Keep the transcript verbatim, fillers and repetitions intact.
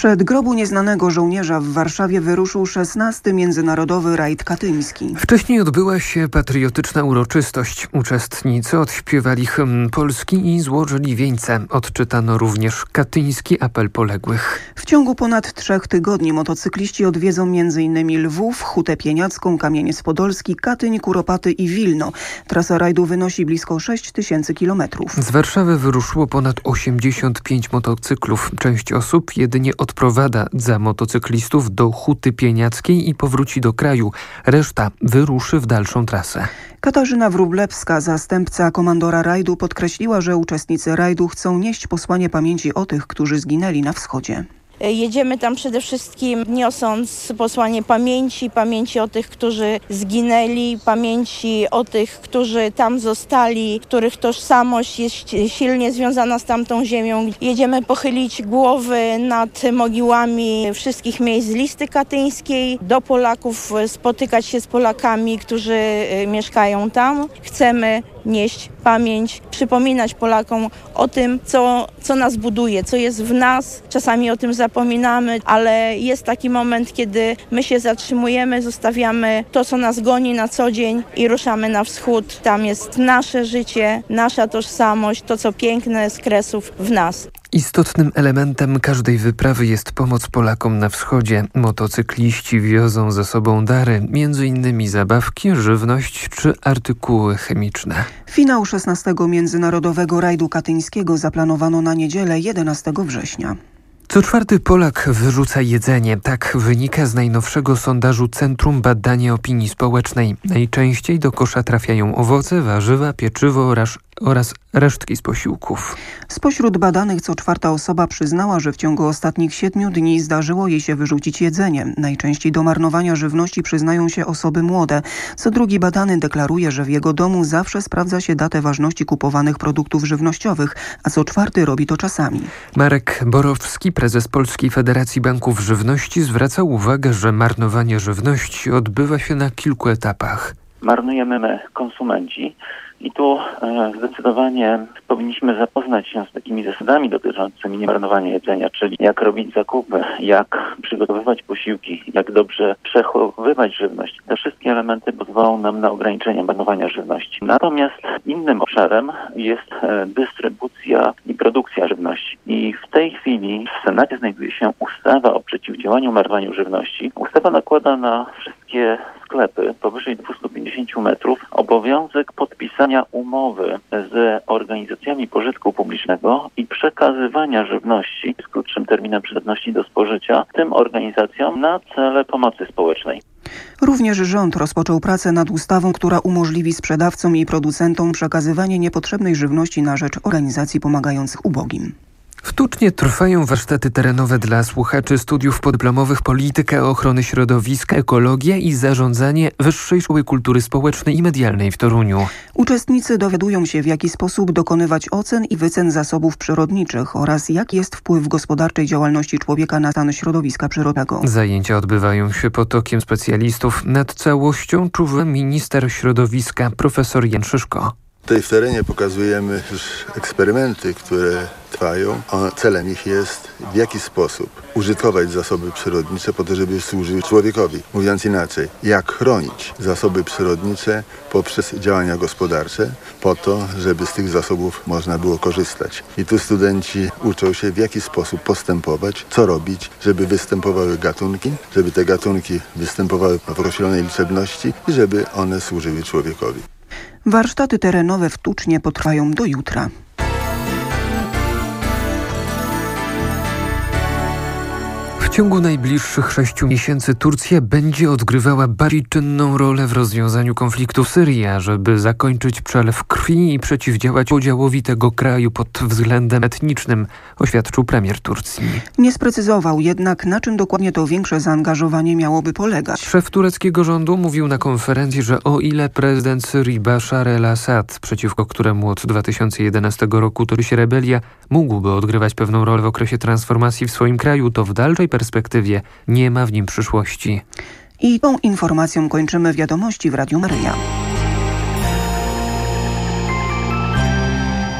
Sprzed grobu nieznanego żołnierza w Warszawie wyruszył szesnasty Międzynarodowy Rajd Katyński. Wcześniej odbyła się patriotyczna uroczystość. Uczestnicy odśpiewali hymn polski i złożyli wieńce. Odczytano również katyński apel poległych. W ciągu ponad trzech tygodni motocykliści odwiedzą między innymi Lwów, Hutę Pieniacką, Kamieniec Podolski, Katyń, Kuropaty i Wilno. Trasa rajdu wynosi blisko sześć tysięcy kilometrów. Z Warszawy wyruszyło ponad osiemdziesiąt pięć motocyklów. Część osób jedynie odprowadza za motocyklistów do Huty Pieniackiej i powróci do kraju. Reszta wyruszy w dalszą trasę. Katarzyna Wróblewska, zastępca komandora rajdu, podkreśliła, że uczestnicy rajdu chcą nieść posłanie pamięci o tych, którzy zginęli na wschodzie. Jedziemy tam przede wszystkim niosąc posłanie pamięci, pamięci o tych, którzy zginęli, pamięci o tych, którzy tam zostali, których tożsamość jest silnie związana z tamtą ziemią. Jedziemy pochylić głowy nad mogiłami wszystkich miejsc z listy katyńskiej, do Polaków, spotykać się z Polakami, którzy mieszkają tam. Chcemy nieść pamięć, przypominać Polakom o tym, co, co nas buduje, co jest w nas. Czasami o tym zapominamy, ale jest taki moment, kiedy my się zatrzymujemy, zostawiamy to, co nas goni na co dzień i ruszamy na wschód. Tam jest nasze życie, nasza tożsamość, to, co piękne z kresów w nas. Istotnym elementem każdej wyprawy jest pomoc Polakom na wschodzie. Motocykliści wiozą ze sobą dary, między innymi zabawki, żywność czy artykuły chemiczne. Finał szesnastego Międzynarodowego Rajdu Katyńskiego zaplanowano na niedzielę jedenastego września. Co czwarty Polak wyrzuca jedzenie. Tak wynika z najnowszego sondażu Centrum Badania Opinii Społecznej. Najczęściej do kosza trafiają owoce, warzywa, pieczywo oraz, oraz resztki z posiłków. Spośród badanych co czwarta osoba przyznała, że w ciągu ostatnich siedmiu dni zdarzyło jej się wyrzucić jedzenie. Najczęściej do marnowania żywności przyznają się osoby młode. Co drugi badany deklaruje, że w jego domu zawsze sprawdza się datę ważności kupowanych produktów żywnościowych, a co czwarty robi to czasami. Marek Borowski, prezes Polskiej Federacji Banków Żywności, zwraca uwagę, że marnowanie żywności odbywa się na kilku etapach. Marnujemy my, konsumenci. I tu e, zdecydowanie powinniśmy zapoznać się z takimi zasadami dotyczącymi niemarnowania jedzenia, czyli jak robić zakupy, jak przygotowywać posiłki, jak dobrze przechowywać żywność. Te wszystkie elementy pozwolą nam na ograniczenie marnowania żywności. Natomiast innym obszarem jest e, dystrybucja i produkcja żywności. I w tej chwili w Senacie znajduje się ustawa o przeciwdziałaniu marnowaniu żywności. Ustawa nakłada na wszystkie sklepy powyżej dwieście pięćdziesiąt metrów obowiązek podpisania umowy z organizacjami pożytku publicznego i przekazywania żywności z krótszym terminem przydatności do spożycia tym organizacjom na cele pomocy społecznej. Również rząd rozpoczął pracę nad ustawą, która umożliwi sprzedawcom i producentom przekazywanie niepotrzebnej żywności na rzecz organizacji pomagających ubogim. W Tucznie trwają warsztaty terenowe dla słuchaczy studiów podyplomowych Polityka Ochrony Środowiska, Ekologia i Zarządzanie Wyższej Szkoły Kultury Społecznej i Medialnej w Toruniu. Uczestnicy dowiadują się, w jaki sposób dokonywać ocen i wycen zasobów przyrodniczych oraz jaki jest wpływ gospodarczej działalności człowieka na stan środowiska przyrodniczego. Zajęcia odbywają się pod okiem specjalistów. Nad całością czuwa minister środowiska profesor Jan Szyszko. Tutaj w terenie pokazujemy już eksperymenty, które trwają. A celem ich jest w jaki sposób użytkować zasoby przyrodnicze po to, żeby służyły człowiekowi. Mówiąc inaczej, jak chronić zasoby przyrodnicze poprzez działania gospodarcze po to, żeby z tych zasobów można było korzystać. I tu studenci uczą się, w jaki sposób postępować, co robić, żeby występowały gatunki, żeby te gatunki występowały w określonej liczebności i żeby one służyły człowiekowi. Warsztaty terenowe w Tucznie potrwają do jutra. W ciągu najbliższych sześciu miesięcy Turcja będzie odgrywała bardziej czynną rolę w rozwiązaniu konfliktu w Syrii, żeby zakończyć przelew krwi i przeciwdziałać podziałowi tego kraju pod względem etnicznym, oświadczył premier Turcji. Nie sprecyzował jednak, na czym dokładnie to większe zaangażowanie miałoby polegać. Szef tureckiego rządu mówił na konferencji, że o ile prezydent Syrii Bashar el-Assad, przeciwko któremu od dwa tysiące jedenastego roku toczy się rebelia, mógłby odgrywać pewną rolę w okresie transformacji w swoim kraju, to w dalszej perspektywie nie ma w nim przyszłości. I tą informacją kończymy wiadomości w Radiu Maryja.